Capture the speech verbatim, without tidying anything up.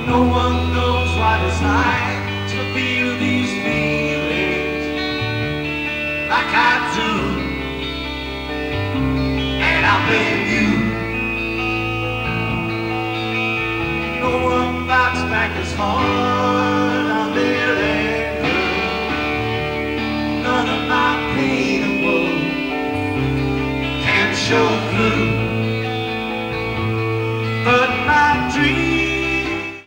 No one knows what it's like to feel these feelings like I do. And I blame you. No one fights back as hard. I really hurt. None of my pain and woe can show through.